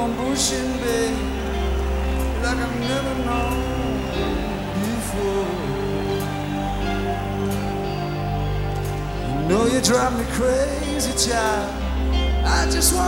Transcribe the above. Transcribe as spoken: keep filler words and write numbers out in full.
on pushing, babe, like I've never known before. You know you drive me crazy, child. I just want